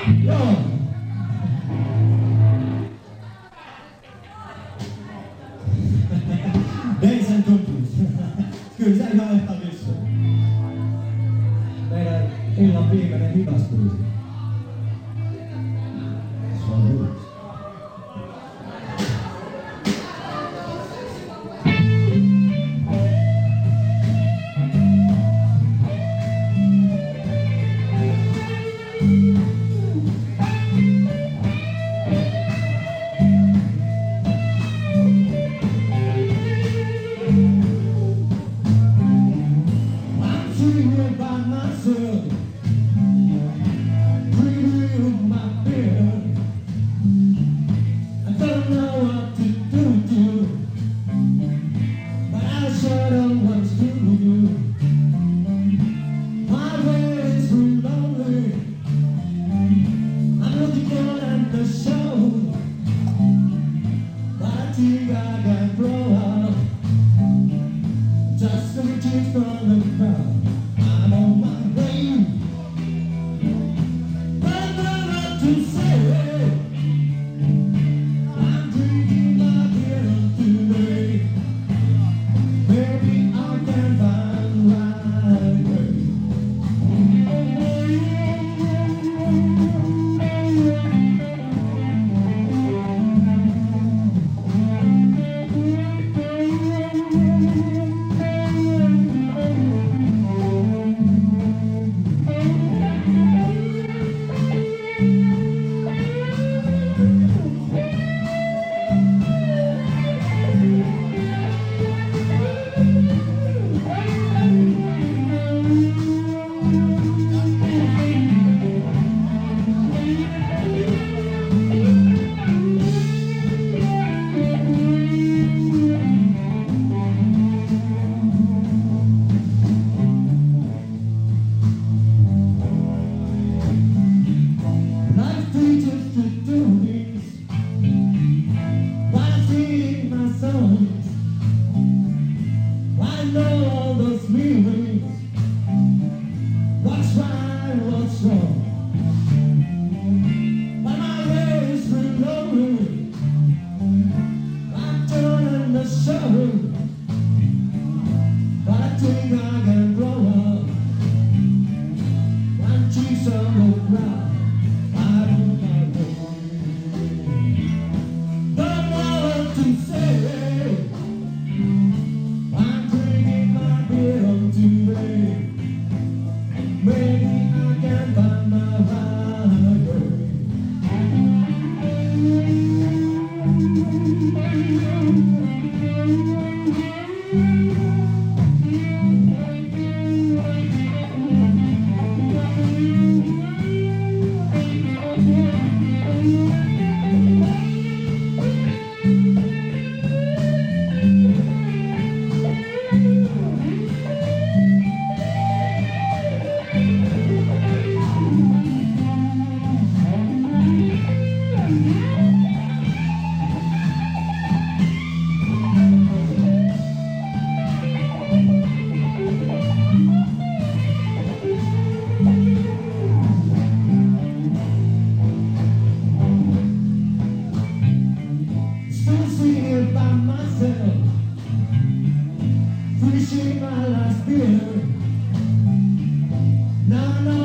Yo! Dance and Dumplings. Kyllä sä ihan ehtaa missä. Meidän illan viimeinen hidasbiisi. Se on hyvä. By myself, breathing with my fear. I don't know what to do, but I sure don't want to do. My way is too lonely. I'm looking good at the show, but I think I can blow up just to reach from the crowd. I'm on my way, but I know what to say. I'm drinking my beer today. Maybe I can find my way. What's right, what's wrong? But my way is reloaded. I'm turning the show, but I think I can grow up. I'm cheese on the ground. I don't know. Don't know what to say. I'm drinking my beer on today. Maybe I can find my way. By myself, finishing my last beer. Now